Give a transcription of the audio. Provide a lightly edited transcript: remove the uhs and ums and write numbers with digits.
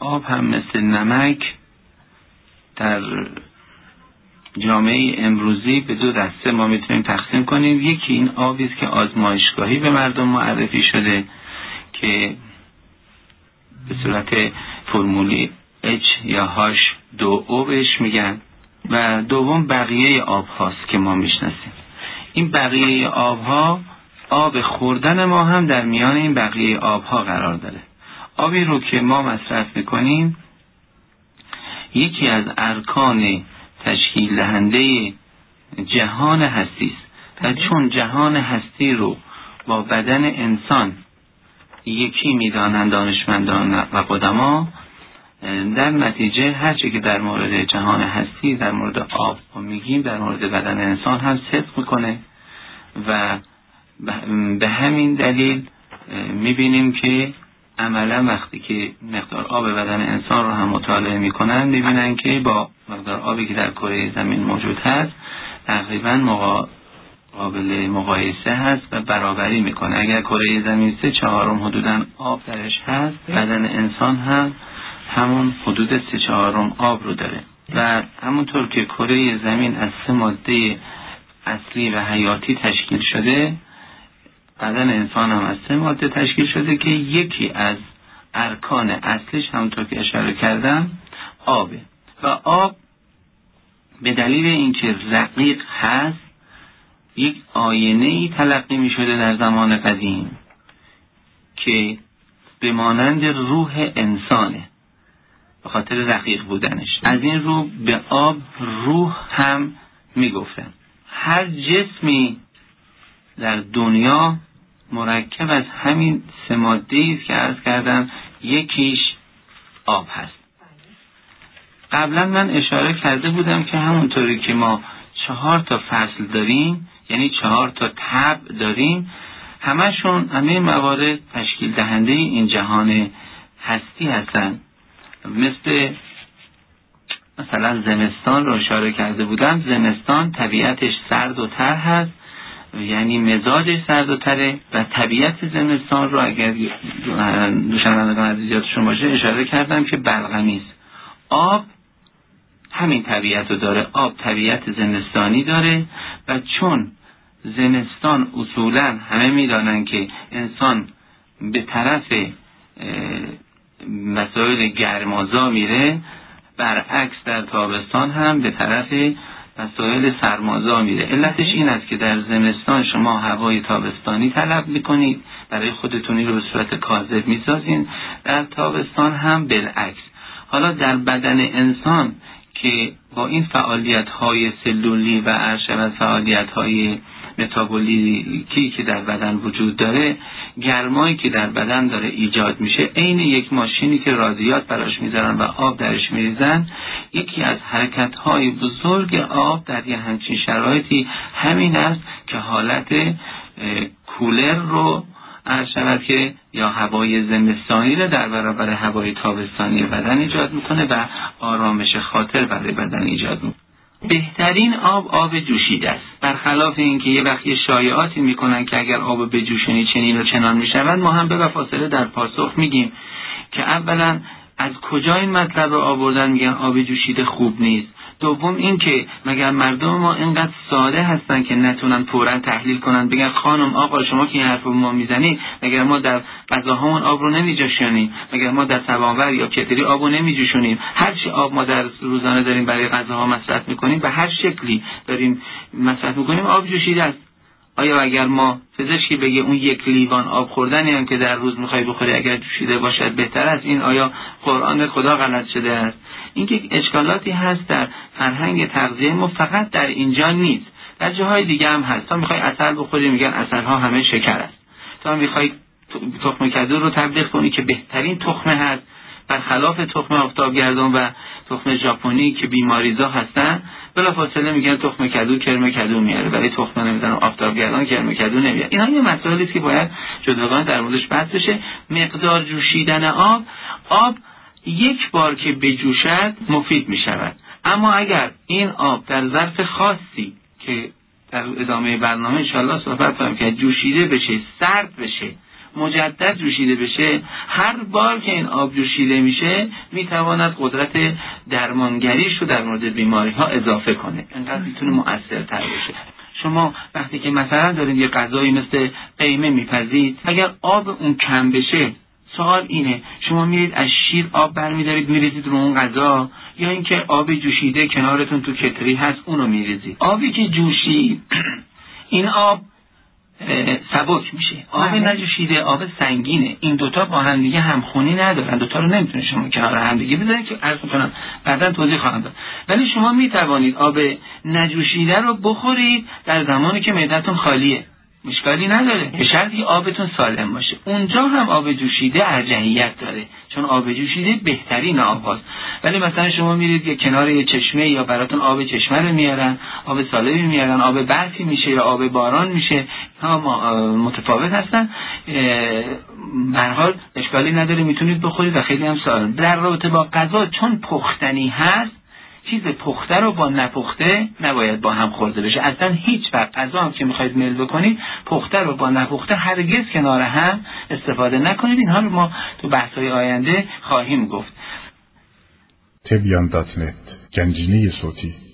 آب هم مثل نمک در جامعه امروزی به دو دسته ما میتونیم تقسیم کنیم. یکی این آبی است که آزمایشگاهی به مردم معرفی شده که به صورت فرمولی H یا H2O بهش میگن، و دوم بقیه آب هاست که ما میشناسیم. این بقیه آب ها، آب خوردن ما هم در میان این بقیه آب ها قرار داره. آبی رو که ما مصرف میکنیم یکی از ارکان تشکیل دهنده جهان هستی است و چون جهان هستی رو با بدن انسان یکی میدانند دانشمندان و قدما، در نتیجه هرچی که در مورد جهان هستی در مورد آب میگیم در مورد بدن انسان هم صدق میکنه و به همین دلیل میبینیم که عملا وقتی که مقدار آب بدن انسان رو هم مطالعه میکنن میبینن که با مقدار آبی که در کره زمین موجود هست تقریبا قابل مقایسه هست و برابری میکنه. اگر کره زمین 3/4 حدوداً آب درش هست، بدن انسان هم همون حدود 3/4 آب رو داره و همونطور که کره زمین از 3 ماده اصلی و حیاتی تشکیل شده، بدن انسان هم از 3 ماده تشکیل شده که یکی از ارکان اصلیش همونطور که اشاره کردم آبه. و آب به دلیل اینکه رقیق هست یک آینه‌ای تلقی می شده در زمان قدیم که به مانند روح انسانه به خاطر رقیق بودنش. از این رو به آب روح هم می گفتن. هر جسمی در دنیا مرکب از همین 3 ماده‌ای است که عرض کردم یکیش آب هست. قبلا من اشاره کرده بودم که همونطوری که ما 4 تا فصل داریم، یعنی 4 تا طبع داریم، همه موارد تشکیل دهنده این جهان هستی هستن. مثلا زمستان رو اشاره کرده بودم. زمستان طبیعتش سرد و تر هست، یعنی مزاجش سرد و تره و طبیعت زمستان رو اگر دوشنوندگان از یادشون باشه اشاره کردم که بلغمی است. آب همین طبیعت رو داره. آب طبیعت زمستانی داره و چون زمستان اصولا همه میدانن که انسان به طرف مسائل گرمازا میره، برعکس در تابستان هم به طرف مسائل سرمازا میره. علتش این است که در زمستان شما هوای تابستانی طلب میکنید، برای خودتونی رو به صورت کاذب میسازین، در تابستان هم بالعکس. حالا در بدن انسان که با این فعالیت‌های سلولی و ارشد فعالیت‌های متابولیکی که در بدن وجود داره، گرمایی که در بدن داره ایجاد میشه عین یک ماشینی که رادیات براش میذارن و آب درش میریزن. یکی از حرکت‌های بزرگ آب در یه همچین شرایطی همین است که حالت کولر رو ارشد که یا هوای زمستانی رو در برابر هوای تابستانی بدن ایجاد میکنه و آرامش خاطر برای بدن ایجاد میکنه. بهترین آب جوشیده است. برخلاف اینکه یه وقتی شایعاتی میکنن که اگر آب بجوشونی چنین و چنان میشود، ما هم به فاصله در پاسخ میگیم که اولا از کجا این مطلب رو آوردن میگن آب جوشیده خوب نیست. دوم این که مگر مردم ما اینقدر ساده هستن که نتونن فوراً تحلیل کنن بگن خانم آقا شما که این حرف رو ما میزنی، مگر ما در غذاهامون آب رو نمیجوشونیم؟ مگر ما در سبانور یا کتری آب رو نمیجوشونیم؟ هر چی آب ما در روزانه داریم برای غذاها مصرف میکنیم به هر شکلی داریم مصرف میکنیم آب جوشیده است. آیا اگر ما پزشکی بگه اون 1 لیوان آب خوردنی هم که در روز میخوای بخوری اگر جوشیده باشد بهتر است، این آیا قرآن خدا غلط شده است؟ این که اشکالاتی هست در فرهنگ تغذیه ما، فقط در اینجا نیست، در جاهای دیگه هم هست. تا میخوای عسل بخوری میگن عسل ها همه شکر است. تا میخوای تخم کدو رو تبلیغ کنی که بهترین تخمه هست، برخلاف تخم آفتابگردان و تخم ژاپنی که بیماریزا هستن، بلافاصله میگن تخم کدو کرم کدو میاره، ولی تخم نمیدن آفتابگردان کرم کدو نمیاره. اینا یه مسائلی است که باید جداگانه در موردش بحث بشه. مقدار جوشیدن آب 1 بار که بجوشد مفید می شود، اما اگر این آب در ظرف خاصی که در ادامه برنامه انشاءالله صحبت کنم که جوشیده بشه، سرد بشه، مجدد جوشیده بشه، هر بار که این آب جوشیده میشه میتواند قدرت درمانگریش رو در مورد بیماری ها اضافه کنه، انقدر میتونه مؤثرتر بشه. شما وقتی که مثلا دارید یه غذایی مثل قیمه میپزید، اگر آب اون کم بشه، سوال اینه شما میرید از شیر آب برمیدارید میریزید رو اون غذا، یا اینکه آب جوشیده کنارتون تو کتری هست اونو میریزید؟ آبی که جوشید این آب سبک میشه، آب نجوشیده آب سنگینه. این دوتا با هم دیگه همخونی ندارن، دوتا رو نمیتونه شما کنار هم دیگه بذارید که عرض کنم بعداً توضیح خواهم داد. ولی شما میتوانید آب نجوشیده رو بخورید در زمانی که معدتون خالیه، مشکلی نداره، به شرطی آبتون سالم باشه. اونجا هم آب جوشیده ارجحیت داره، چون آب جوشیده بهترین آباست. ولی مثلا شما میرید یه کنار یه چشمه یا براتون آب چشمه رو میارن، آب سالمی میارن، آب برفی میشه یا آب باران میشه، متفاوت هستن. به هر حال اشکالی نداره، میتونید بخورید و خیلی هم سالم. در رابطه با غذا چون پختنی هست، چیز پخته رو با نپخته نباید با هم خورده بشه. اصلا هیچ وقت غذا هم که میخواید میل بکنید، پخته رو با نپخته هرگز کنار هم استفاده نکنید. اینها رو ما تو بحث‌های آینده خواهیم گفت. تبیان.net گنجینه صوتی